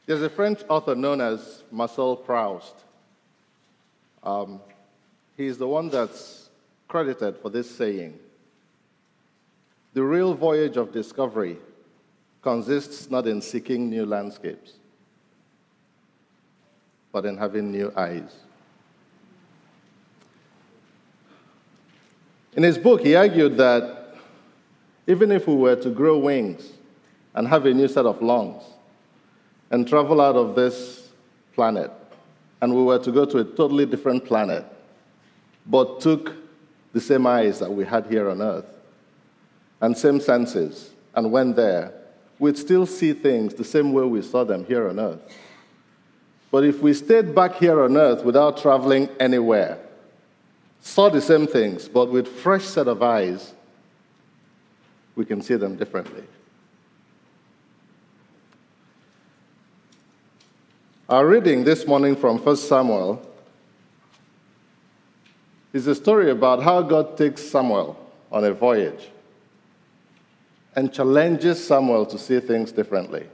There's a French author known as Marcel Proust. He's the one that's credited for this saying: the real voyage of discovery consists not in seeking new landscapes, but in having new eyes. In his book, he argued that even if we were to grow wings and have a new set of lungs and travel out of this planet, and we were to go to a totally different planet, but took the same eyes that we had here on Earth and same senses and went there, we'd still see things the same way we saw them here on Earth. But if we stayed back here on Earth without traveling anywhere, saw the same things, but with fresh set of eyes, we can see them differently. Our reading this morning from 1 Samuel is a story about how God takes Samuel on a voyage and challenges Samuel to see things differently.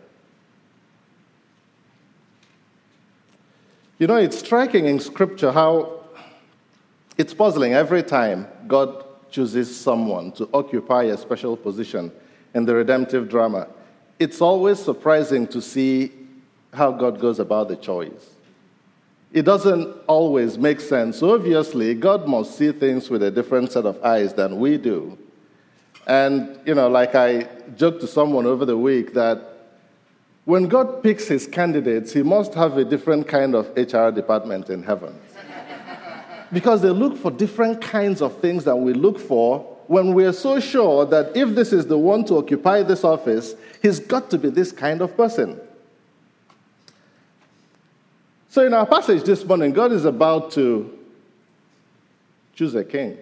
You know, it's striking in Scripture how it's puzzling every time God chooses someone to occupy a special position in the redemptive drama. It's always surprising to see how God goes about the choice. It doesn't always make sense. Obviously, God must see things with a different set of eyes than we do. And, you know, like I joked to someone over the week that when God picks his candidates, he must have a different kind of HR department in heaven. Because they look for different kinds of things than we look for when we're so sure that if this is the one to occupy this office, he's got to be this kind of person. So in our passage this morning, God is about to choose a king.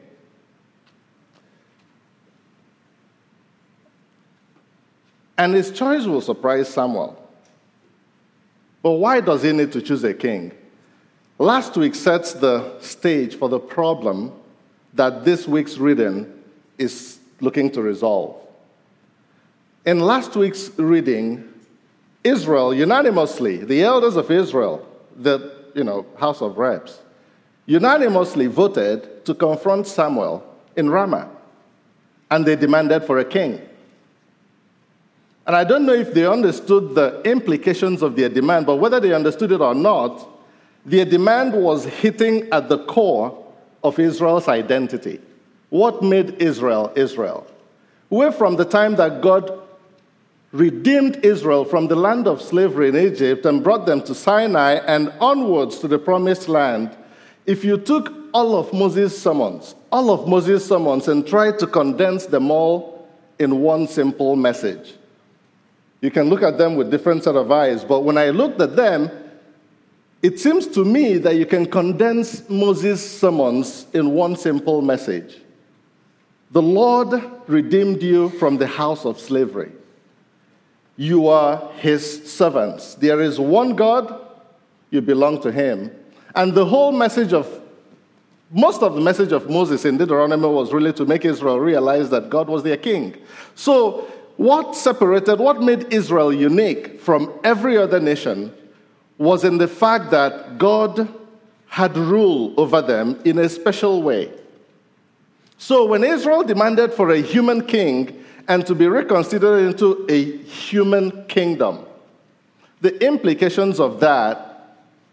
And his choice will surprise Samuel. But why does he need to choose a king? Last week sets the stage for the problem that this week's reading is looking to resolve. In last week's reading, Israel unanimously, the elders of Israel, the House of Reps, unanimously voted to confront Samuel in Ramah, and they demanded for a king. And I don't know if they understood the implications of their demand, but whether they understood it or not, their demand was hitting at the core of Israel's identity. What made Israel Israel? Where from the time that God redeemed Israel from the land of slavery in Egypt and brought them to Sinai and onwards to the promised land, if you took all of Moses' sermons and tried to condense them all in one simple message, you can look at them with different set of eyes, but when I looked at them, it seems to me that you can condense Moses' sermons in one simple message. The Lord redeemed you from the house of slavery. You are his servants. There is one God, you belong to him. And the whole most of the message of Moses in Deuteronomy was really to make Israel realize that God was their king. So what made Israel unique from every other nation was in the fact that God had rule over them in a special way. So when Israel demanded for a human king and to be reconsidered into a human kingdom, the implications of that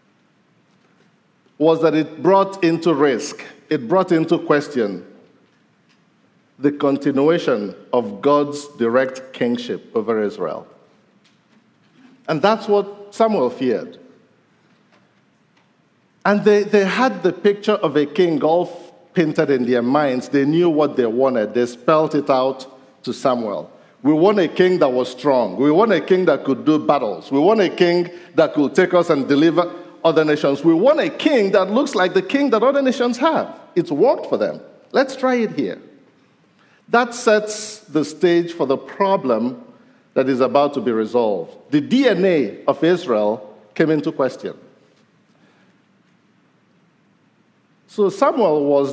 was that it brought into risk, it brought into question the continuation of God's direct kingship over Israel. And that's what Samuel feared. And they had the picture of a king all painted in their minds. They knew what they wanted. They spelled it out to Samuel. We want a king that was strong. We want a king that could do battles. We want a king that could take us and deliver other nations. We want a king that looks like the king that other nations have. It's worked for them. Let's try it here. That sets the stage for the problem that is about to be resolved. The DNA of Israel came into question. So Samuel was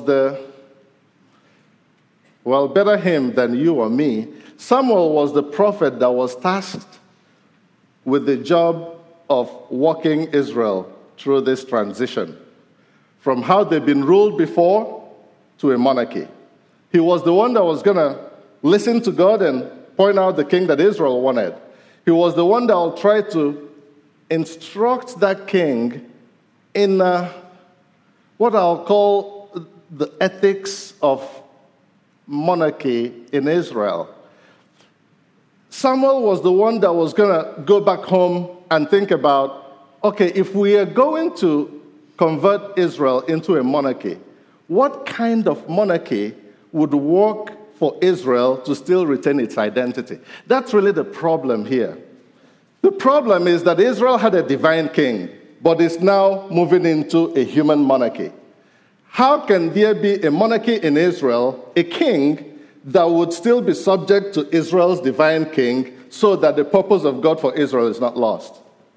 better him than you or me. Samuel was the prophet that was tasked with the job of walking Israel through this transition from how they've been ruled before to a monarchy. He was the one that was going to listen to God and point out the king that Israel wanted. He was the one that will try to instruct that king in what I'll call the ethics of monarchy in Israel. Samuel was the one that was going to go back home and think about, okay, if we are going to convert Israel into a monarchy, what kind of monarchy would work for Israel to still retain its identity? That's really the problem here. The problem is that Israel had a divine king, but is now moving into a human monarchy. How can there be a monarchy in Israel, a king that would still be subject to Israel's divine king so that the purpose of God for Israel is not lost?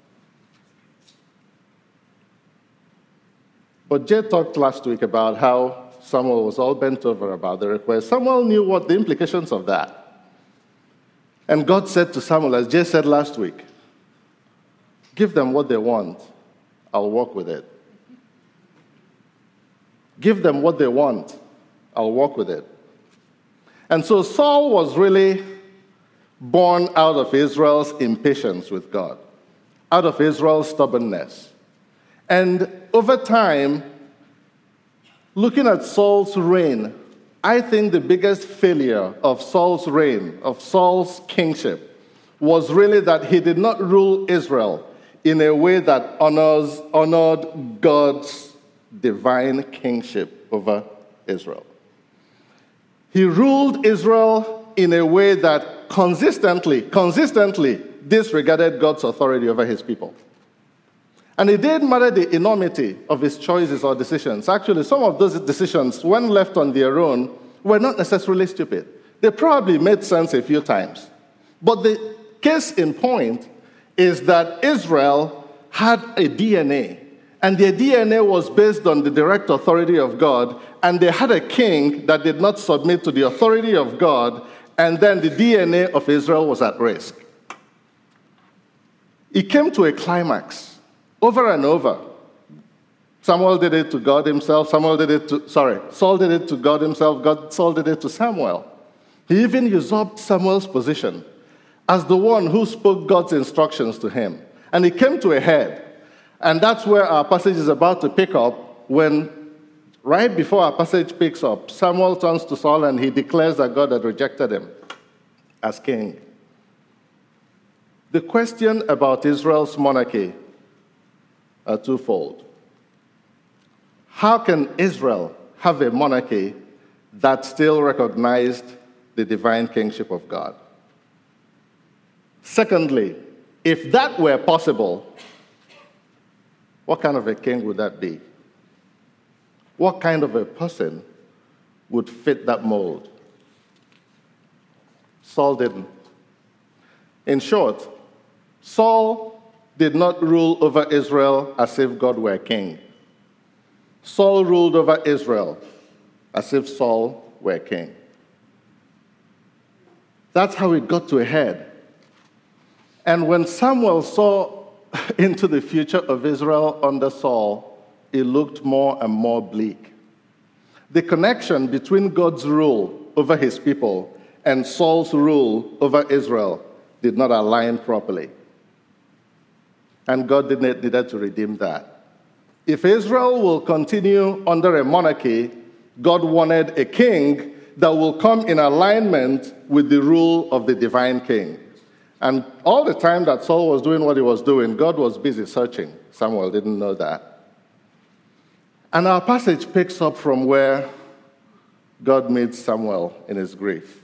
But Jay talked last week about how Samuel was all bent over about the request. Samuel knew what the implications of that. And God said to Samuel, as Jay said last week, give them what they want, I'll work with it. Give them what they want, I'll work with it. And so Saul was really born out of Israel's impatience with God, out of Israel's stubbornness. And over time, looking at Saul's reign, I think the biggest failure of Saul's reign, of Saul's kingship, was really that he did not rule Israel in a way that honored God's divine kingship over Israel. He ruled Israel in a way that consistently disregarded God's authority over his people. And it didn't matter the enormity of his choices or decisions. Actually, some of those decisions, when left on their own, were not necessarily stupid. They probably made sense a few times. But the case in point is that Israel had a DNA, and their DNA was based on the direct authority of God, and they had a king that did not submit to the authority of God, and then the DNA of Israel was at risk. It came to a climax. Over and over. Saul did it to God himself. Saul did it to God himself. Saul did it to Samuel. He even usurped Samuel's position as the one who spoke God's instructions to him. And it came to a head. And that's where our passage is about to pick up, when, right before our passage picks up, Samuel turns to Saul and he declares that God had rejected him as king. The question about Israel's monarchy are twofold. How can Israel have a monarchy that still recognized the divine kingship of God? Secondly, if that were possible, what kind of a king would that be? What kind of a person would fit that mold? Saul didn't. In short, Saul did not rule over Israel as if God were king. Saul ruled over Israel as if Saul were king. That's how it got to a head. And when Samuel saw into the future of Israel under Saul, it looked more and more bleak. The connection between God's rule over his people and Saul's rule over Israel did not align properly. And God needed to redeem that. If Israel will continue under a monarchy, God wanted a king that will come in alignment with the rule of the divine king. And all the time that Saul was doing what he was doing, God was busy searching. Samuel didn't know that. And our passage picks up from where God meets Samuel in his grief.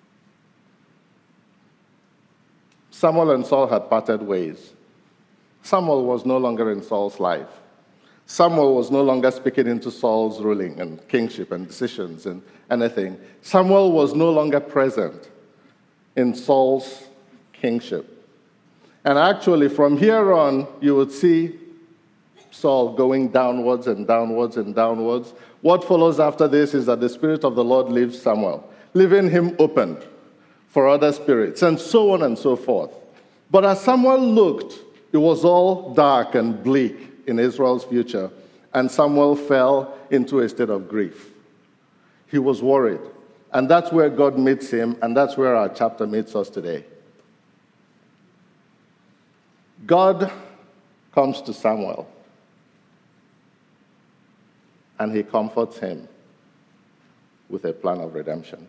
Samuel and Saul had parted ways. Samuel was no longer in Saul's life. Samuel was no longer speaking into Saul's ruling and kingship and decisions and anything. Samuel was no longer present in Saul's kingship. And actually, from here on, you would see Saul going downwards and downwards and downwards. What follows after this is that the Spirit of the Lord leaves Samuel, leaving him open for other spirits, and so on and so forth. But as Samuel looked It was all dark and bleak in Israel's future, and Samuel fell into a state of grief. He was worried. And that's where God meets him, and that's where our chapter meets us today. God comes to Samuel, and he comforts him with a plan of redemption.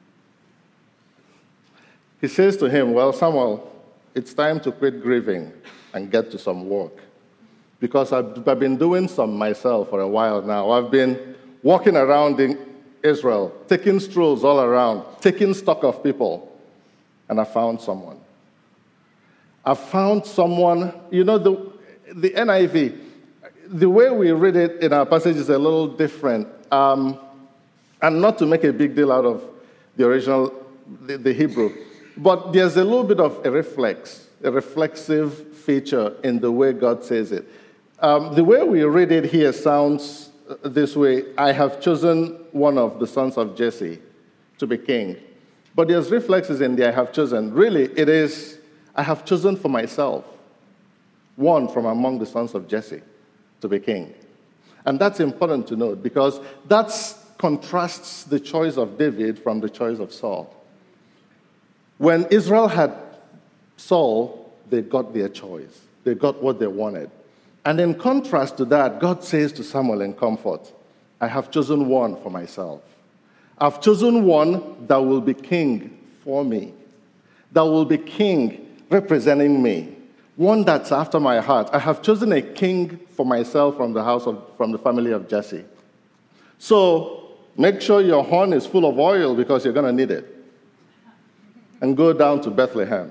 He says to him, well, Samuel, it's time to quit grieving and get to some work. Because I've been doing some myself for a while now. I've been walking around in Israel, taking strolls all around, taking stock of people, and I found someone. I found someone, the NIV, the way we read it in our passage is a little different. And not to make a big deal out of the original, the Hebrew, but there's a little bit of a reflexive feature in the way God says it. The way we read it here sounds this way: I have chosen one of the sons of Jesse to be king. But there's reflexes in the I have chosen. Really, it is, I have chosen for myself one from among the sons of Jesse to be king. And that's important to note because that contrasts the choice of David from the choice of Saul. When Israel had Saul, they got their choice. They got what they wanted. And in contrast to that, God says to Samuel in comfort, I have chosen one for myself. I've chosen one that will be king for me, that will be king representing me, one that's after my heart. I have chosen a king for myself from the family of Jesse. So make sure your horn is full of oil because you're going to need it. And go down to Bethlehem.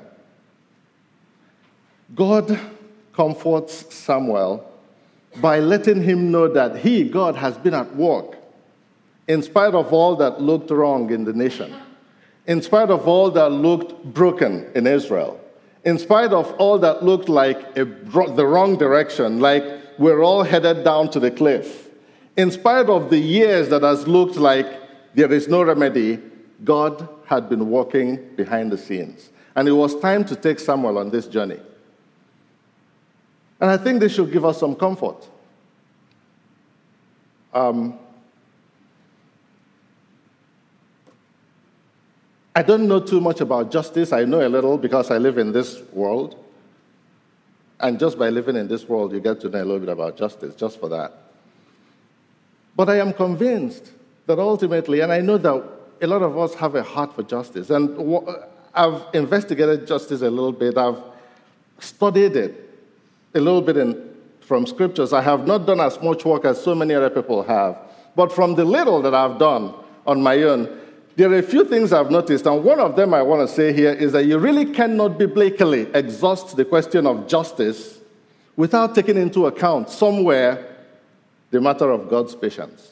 God comforts Samuel by letting him know that he, God, has been at work in spite of all that looked wrong in the nation, in spite of all that looked broken in Israel, in spite of all that looked like the wrong direction, like we're all headed down to the cliff, in spite of the years that has looked like there is no remedy, God had been working behind the scenes. And it was time to take Samuel on this journey. And I think this should give us some comfort. I don't know too much about justice. I know a little because I live in this world. And just by living in this world, you get to know a little bit about justice, just for that. But I am convinced that ultimately, and I know that a lot of us have a heart for justice. And I've investigated justice a little bit. I've studied it a little bit from scriptures. I have not done as much work as so many other people have. But from the little that I've done on my own, there are a few things I've noticed. And one of them I want to say here is that you really cannot biblically exhaust the question of justice without taking into account somewhere the matter of God's patience.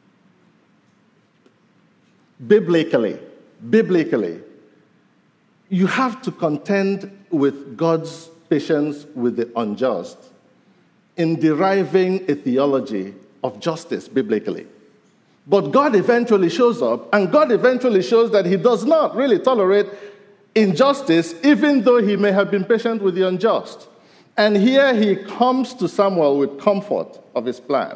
Biblically, you have to contend with God's patience with the unjust in deriving a theology of justice biblically. But God eventually shows up, and God eventually shows that he does not really tolerate injustice, even though he may have been patient with the unjust. And here he comes to Samuel with comfort of his plan.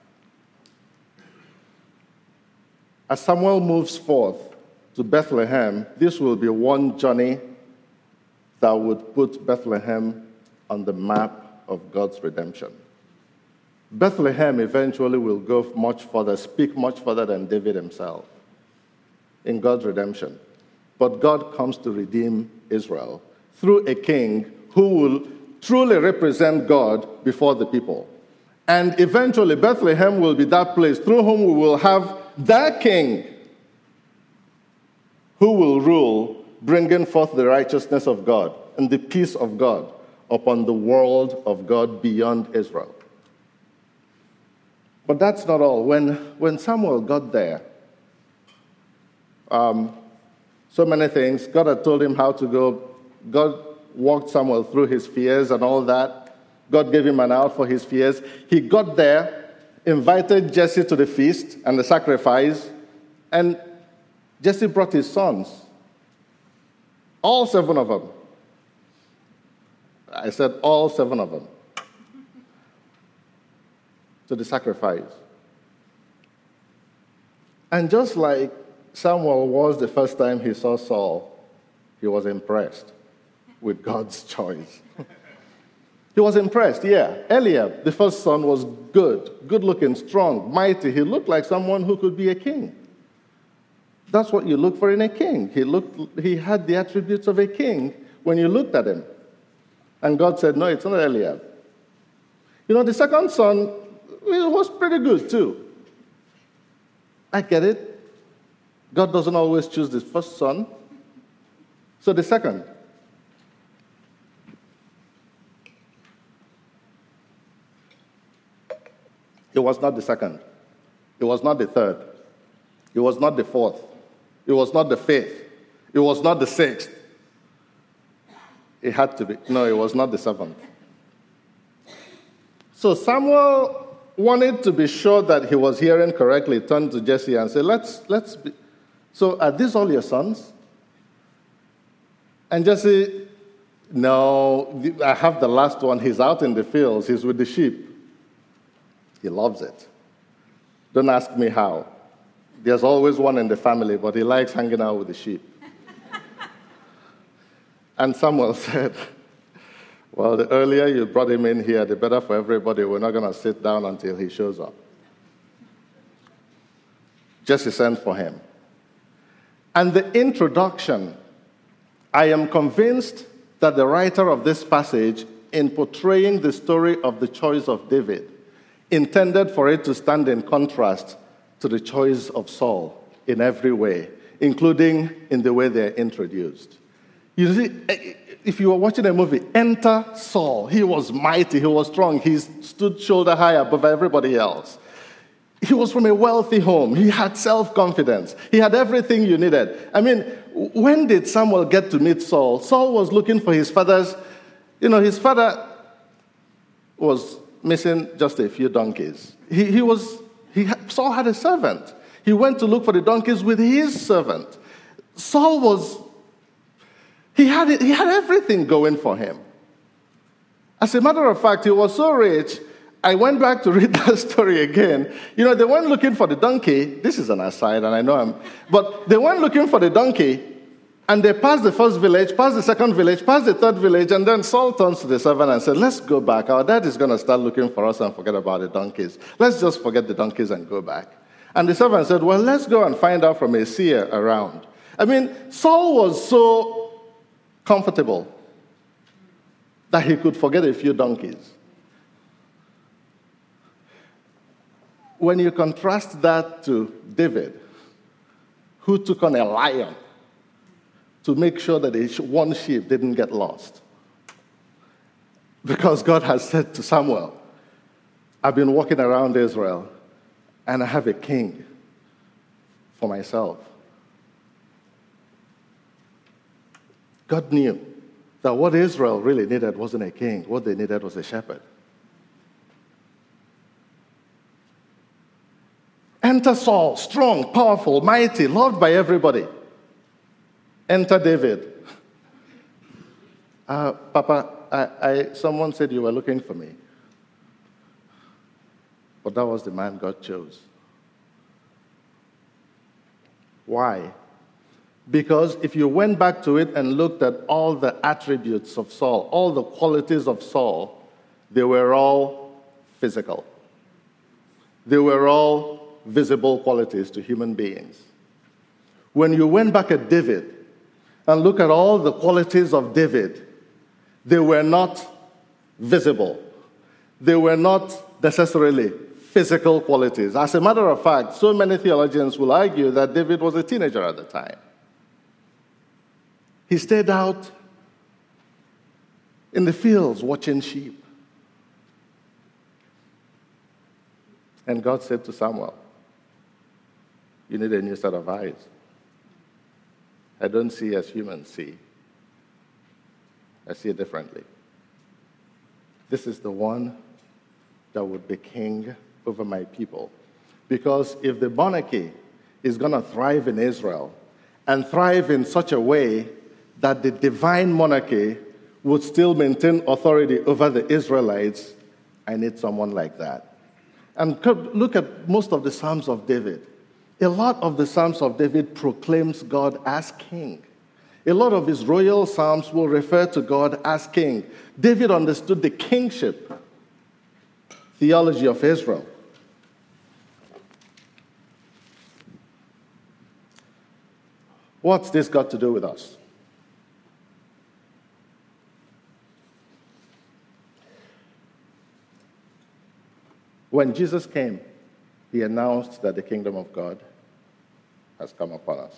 As Samuel moves forth to Bethlehem, this will be one journey that would put Bethlehem on the map of God's redemption. Bethlehem eventually will go much further, speak much further than David himself in God's redemption. But God comes to redeem Israel through a king who will truly represent God before the people. And eventually Bethlehem will be that place through whom we will have that king who will rule, bringing forth the righteousness of God and the peace of God upon the world of God beyond Israel. But that's not all. When Samuel got there, so many things. God had told him how to go. God walked Samuel through his fears and all that. God gave him an out for his fears. He got there, invited Jesse to the feast and the sacrifice, and Jesse brought his sons, all 7 of them. I said all 7 of them, to the sacrifice. And just like Samuel was the first time he saw Saul, he was impressed with God's choice. He was impressed, yeah. Eliab, the first son, was good-looking, strong, mighty. He looked like someone who could be a king. That's what you look for in a king. He had the attributes of a king when you looked at him. And God said, no, it's not Eliab. The second son was pretty good too. I get it. God doesn't always choose the first son. So the second. It was not the second. It was not the third. It was not the fourth. It was not the fifth. It was not the sixth. It had to be. No, it was not the seventh. So Samuel wanted to be sure that he was hearing correctly, turned to Jesse and said, let's be. So are these all your sons? And Jesse, no, I have the last one. He's out in the fields. He's with the sheep. He loves it. Don't ask me how. There's always one in the family, but he likes hanging out with the sheep. And Samuel said, well, the earlier you brought him in here, the better for everybody. We're not going to sit down until he shows up. Jesse sent for him. And the introduction, I am convinced that the writer of this passage, in portraying the story of the choice of David, intended for it to stand in contrast to the choice of Saul in every way, including in the way they're introduced. You see, if you were watching a movie, enter Saul. He was mighty, he was strong, he stood shoulder high above everybody else. He was from a wealthy home, he had self-confidence, he had everything you needed. I mean, when did Samuel get to meet Saul? Saul was looking for his father's, his father was missing just a few donkeys. Saul had a servant. He went to look for the donkeys with his servant. Saul he had everything going for him. As a matter of fact, he was so rich, I went back to read that story again. They weren't looking for the donkey. This is an aside, and I know but they weren't looking for the donkey, and they passed the first village, passed the second village, passed the third village, and then Saul turns to the servant and said, let's go back. Our dad is going to start looking for us and forget about the donkeys. Let's just forget the donkeys and go back. And the servant said, well, let's go and find out from a seer around. I mean, Saul was so comfortable that he could forget a few donkeys. When you contrast that to David, who took on a lion to make sure that one sheep didn't get lost. Because God has said to Samuel, I've been walking around Israel, and I have a king for myself. God knew that what Israel really needed wasn't a king. What they needed was a shepherd. Enter Saul, strong, powerful, mighty, loved by everybody. Enter David. Papa, someone said you were looking for me. But that was the man God chose. Why? Because if you went back to it and looked at all the attributes of Saul, all the qualities of Saul, they were all physical. They were all visible qualities to human beings. When you went back at David and look at all the qualities of David, they were not visible. They were not necessarily physical qualities. As a matter of fact, so many theologians will argue that David was a teenager at the time. He stayed out in the fields watching sheep. And God said to Samuel, you need a new set of eyes. I don't see as humans see. I see it differently. This is the one that would be king over my people. Because if the monarchy is going to thrive in Israel and thrive in such a way that the divine monarchy would still maintain authority over the Israelites, I need someone like that. And look at most of the Psalms of David. A lot of the Psalms of David proclaims God as king. A lot of his royal psalms will refer to God as king. David understood the kingship theology of Israel. What's this got to do with us? When Jesus came, he announced that the kingdom of God has come upon us.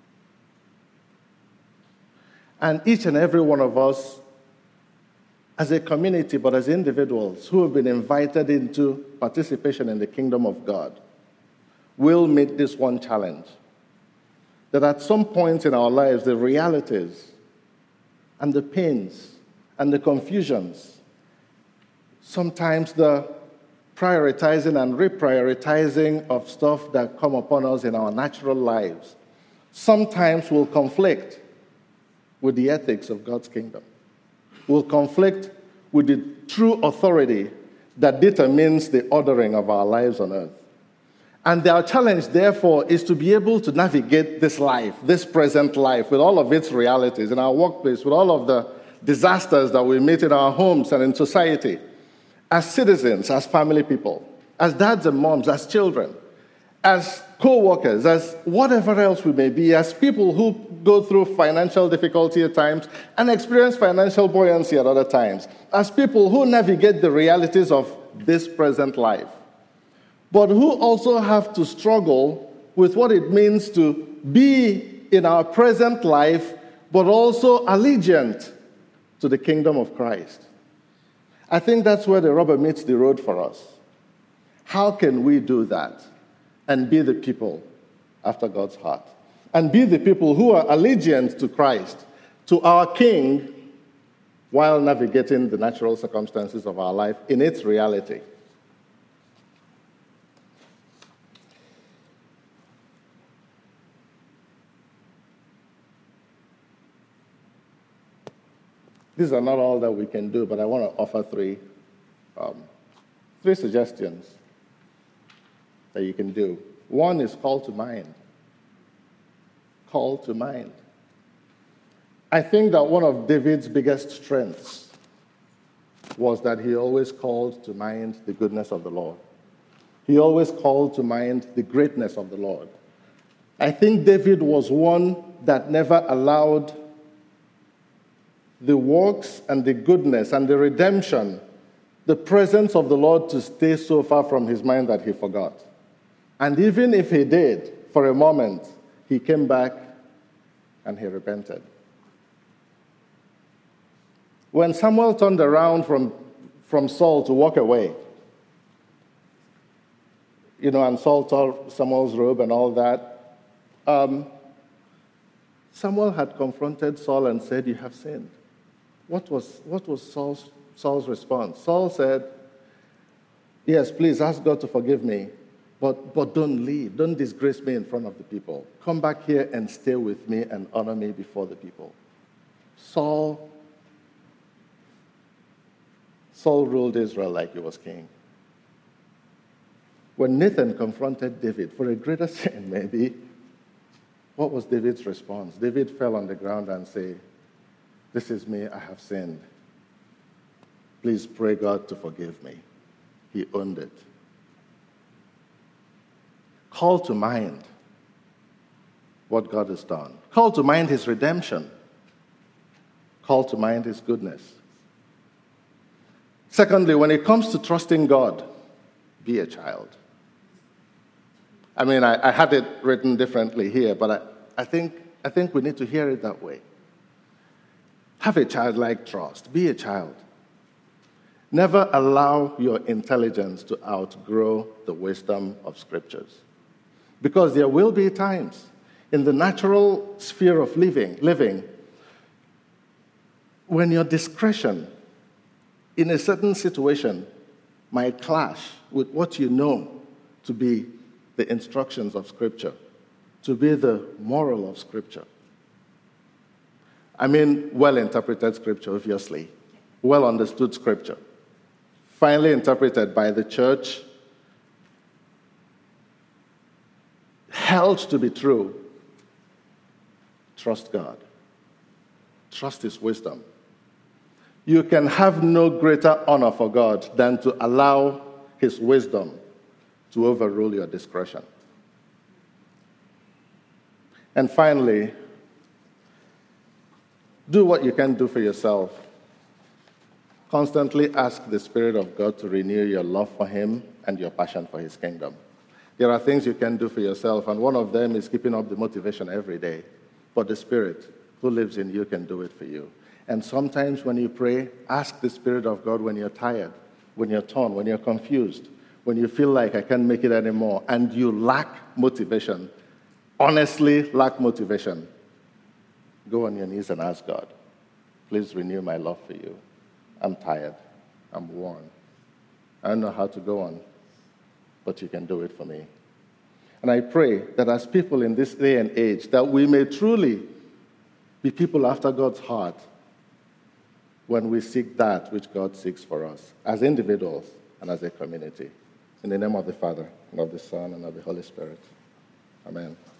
And each and every one of us, as a community, but as individuals who have been invited into participation in the kingdom of God, will meet this one challenge. That at some point in our lives, the realities and the pains and the confusions, sometimes the prioritizing and reprioritizing of stuff that come upon us in our natural lives, sometimes will conflict with the ethics of God's kingdom, will conflict with the true authority that determines the ordering of our lives on earth. And our challenge, therefore, is to be able to navigate this life, this present life, with all of its realities, in our workplace, with all of the disasters that we meet in our homes and in society, as citizens, as family people, as dads and moms, as children, as co-workers, as whatever else we may be, as people who go through financial difficulty at times and experience financial buoyancy at other times, as people who navigate the realities of this present life, but who also have to struggle with what it means to be in our present life, but also allegiant to the kingdom of Christ. I think that's where the rubber meets the road for us. How can we do that and be the people after God's heart? And be the people who are allegiant to Christ, to our King, while navigating the natural circumstances of our life in its reality. These are not all that we can do, but I want to offer three suggestions that you can do. One is call to mind. Call to mind. I think that one of David's biggest strengths was that he always called to mind the goodness of the Lord. He always called to mind the greatness of the Lord. I think David was one that never allowed the works and the goodness and the redemption, the presence of the Lord to stay so far from his mind that he forgot. And even if he did, for a moment, he came back and he repented. When Samuel turned around from Saul to walk away, and Saul tore Samuel's robe and all that, Samuel had confronted Saul and said, "You have sinned." What was Saul's response? Saul said, "Yes, please ask God to forgive me, but don't leave. Don't disgrace me in front of the people. Come back here and stay with me and honor me before the people." Saul ruled Israel like he was king. When Nathan confronted David for a greater sin, maybe, what was David's response? David fell on the ground and said, "This is me, I have sinned. Please pray God to forgive me." He owned it. Call to mind what God has done. Call to mind his redemption. Call to mind his goodness. Secondly, when it comes to trusting God, be a child. I mean, I had it written differently here, but I think we need to hear it that way. Have a childlike trust. Be a child. Never allow your intelligence to outgrow the wisdom of Scriptures. Because there will be times in the natural sphere of living when your discretion in a certain situation might clash with what you know to be the instructions of Scripture, to be the moral of Scripture. I mean well-interpreted scripture, obviously. Well-understood scripture. Finally interpreted by the church, held to be true. Trust God. Trust His wisdom. You can have no greater honor for God than to allow His wisdom to overrule your discretion. And finally, do what you can do for yourself. Constantly ask the Spirit of God to renew your love for Him and your passion for His kingdom. There are things you can do for yourself, and one of them is keeping up the motivation every day. But the Spirit who lives in you can do it for you. And sometimes when you pray, ask the Spirit of God when you're tired, when you're torn, when you're confused, when you feel like I can't make it anymore, and you lack motivation, honestly lack motivation. Go on your knees and ask God, please renew my love for you. I'm tired. I'm worn. I don't know how to go on, but you can do it for me. And I pray that as people in this day and age, that we may truly be people after God's heart when we seek that which God seeks for us, as individuals and as a community. In the name of the Father, and of the Son, and of the Holy Spirit. Amen.